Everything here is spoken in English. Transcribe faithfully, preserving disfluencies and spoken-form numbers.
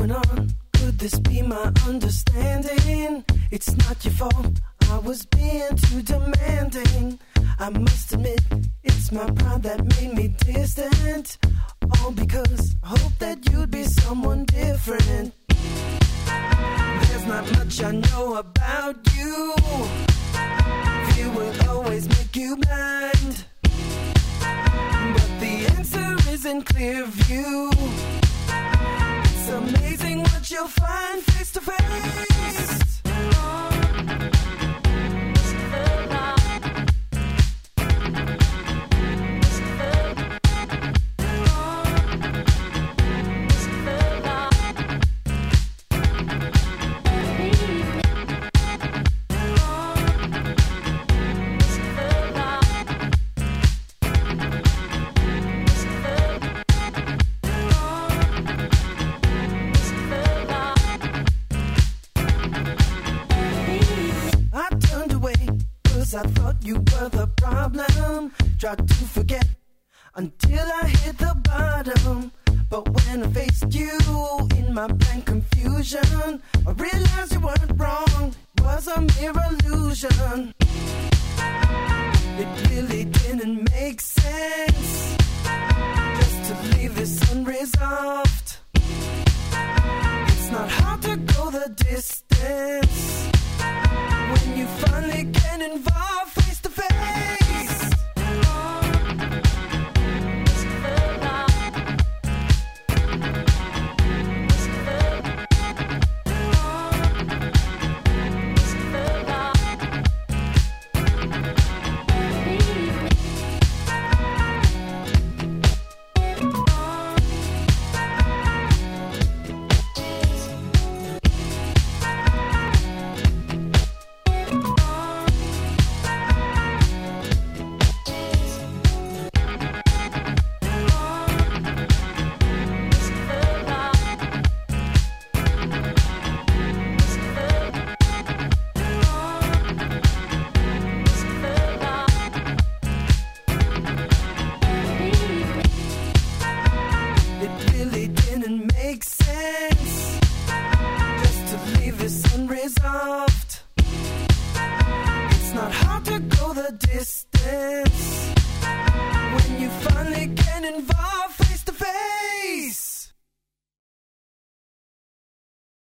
going on? Could this be my understanding? It's not your fault, I was being too demanding. I must admit, it's my pride that made me distant. All because I hope that you'd be someone different. There's not much I know about you. Fear will always make you blind. But the answer is in clear view. It's amazing what you'll find face to face. I thought you were the problem. Tried to forget until I hit the bottom. But when I faced you in my blank confusion, I realized you weren't wrong. It was a mere illusion. It really didn't make sense just to leave this unresolved.